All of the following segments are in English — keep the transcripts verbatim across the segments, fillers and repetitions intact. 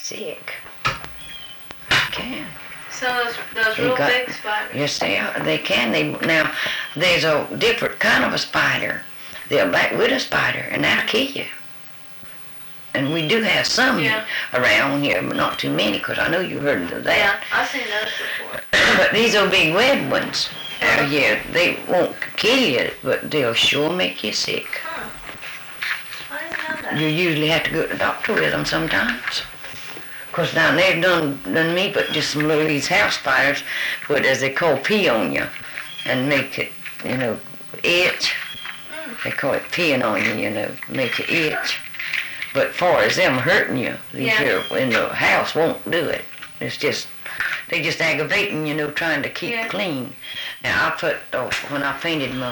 sick. They can. Some of those, those They real got- big spiders. Yes, they are. They can. They now there's a different kind of a spider. They're a black widow spider, and that'll kill you. And we do have some Yeah. around here, but not too many, 'cause I know you heard of that. Yeah, I've seen those before. But these old big red ones, uh, yeah, they won't kill you, but they'll sure make you sick. Huh. I didn't know that. You usually have to go to the doctor with them sometimes. 'Cause down there done done me, but just some little these house spiders, put as they call pee on you, and make it, you know, itch. They call it peeing on you, you know, make it itch. But far as them hurting you, these Yeah. here in the house won't do it. It's just, they just aggravating, you know, trying to keep Yeah. clean. Now I put, oh, when I painted my,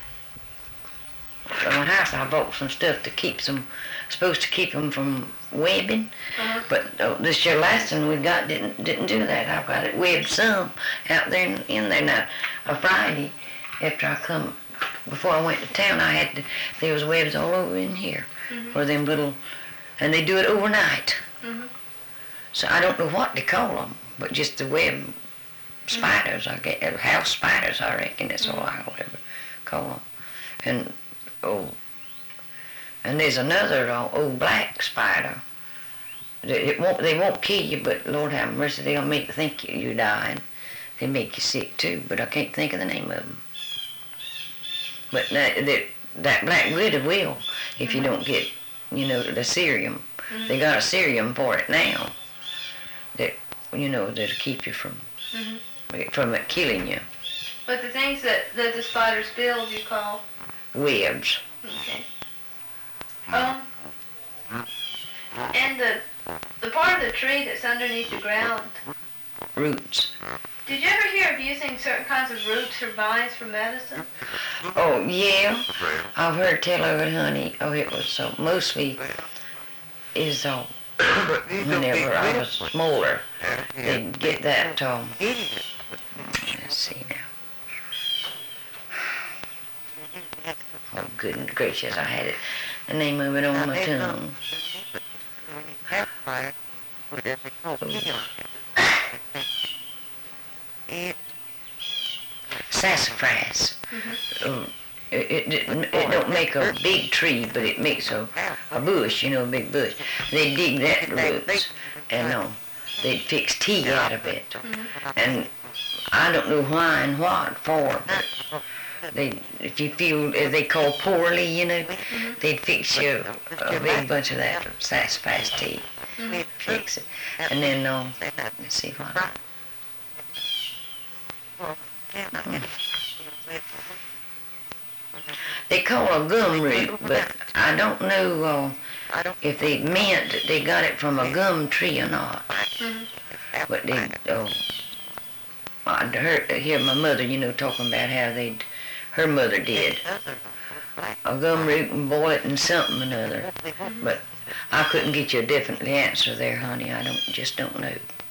my house, I bought some stuff to keep some, supposed to keep them from webbing. Uh-huh. But oh, this year last one we got didn't didn't do that. I got it webbed some out there in, in there. Now, a Friday after I come, before I went to town, I had to, there was webs all over in here Mhm. for them little, and they do it overnight. Mhm. So I don't know what they call them, but just the web spiders. I get uh, house spiders. I reckon that's all I'll ever call them. And oh, and there's another uh, old black spider. They- It won't. They won't kill you, but Lord have mercy, they'll make you think you- you're dying. They make you sick too, but I can't think of the name of them. But that that, that black widow will, if you don't get, you know, the serum. Mhm. They got a serum for it now. That, you know, that'll keep you from Mhm. from it killing you. But the things that, that the spiders build, you call. Webs. Okay. Um. And the the part of the tree that's underneath the ground. Roots. Did you ever hear of using certain kinds of roots or vines for medicine? Oh yeah, I've heard tell of it, honey. Oh, it was so mostly is uh, whenever I was smaller, they'd get that. Um, let's see now. Oh goodness gracious, I had it. The name of it on my tongue. Sassafras. Um, it, it, didn't- it don't make a big tree, but it makes a, a bush, you know, a big bush. They dig that roots, and uh, they fix tea out of it. And I don't know why and what for, but they, if you feel, if they call poorly, you know, they'd fix you a big bunch of that sassafras tea. Fix it. And then, um, let's see what. They call a gum root, but I don't know uh, if they meant that they got it from a gum tree or not. But they, uh, I heard, hear my mother, you know, talking about how they, her mother did a gum root and boil it in something or another. But I couldn't get you a definite answer there, honey. I don't, just don't know.